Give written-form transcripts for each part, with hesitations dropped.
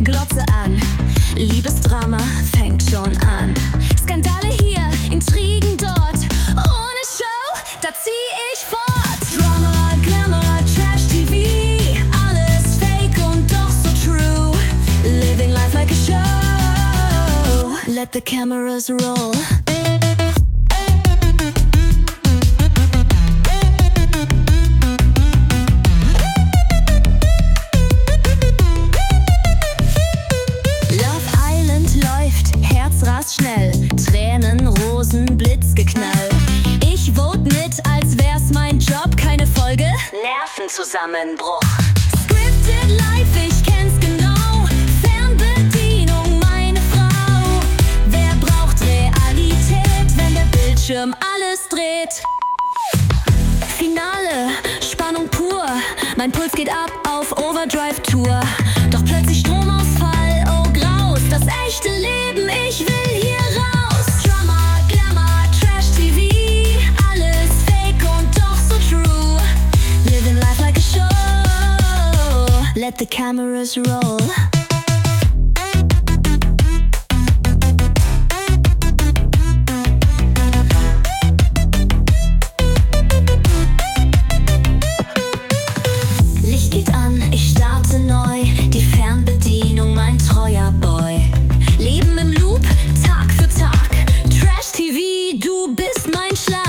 Glotze an. Liebesdrama fängt schon an. Skandale hier, Intrigen dort. Ohne Show, da zieh ich fort. Drama, Glamour, Trash-TV. Alles fake und doch so true. Living life like a show. Let the cameras roll. Schnell, Tränen, Rosen, Blitzgeknall. Ich vote mit, als wär's mein Job. Keine Folge, Nervenzusammenbruch. Scripted life, ich kenn's genau. Fernbedienung, meine Frau. Wer braucht Realität, wenn der Bildschirm alles dreht? Finale, Spannung pur. Mein Puls geht ab auf Overdrive-Tour. Doch plötzlich Stromausfall, oh graus. Das echte Leben, ich will hier raus. Drama, Glamour, Trash-TV. Alles fake und doch so true. Living life like a show. Let the cameras roll. Licht geht an, ich starte neu. Die Fernbedienung, mein treuer Boy. Leben im Loop, Tag für Tag. Trash-TV, du bist mein Schlag.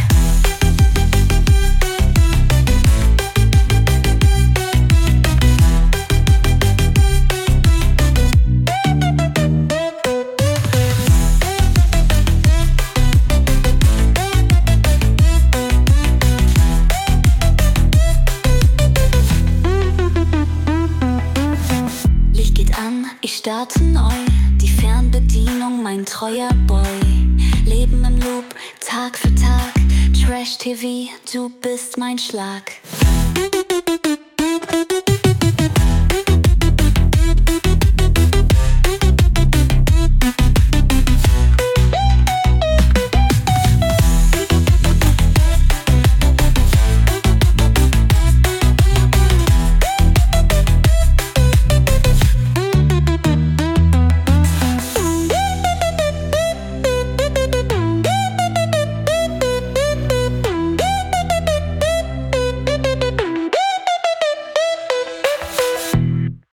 Licht geht an, ich starte neu. Die Fernbedienung, mein treuer Boy. Leben im Loop, Tag für Tag. Trash-TV, du bist mein Schlag.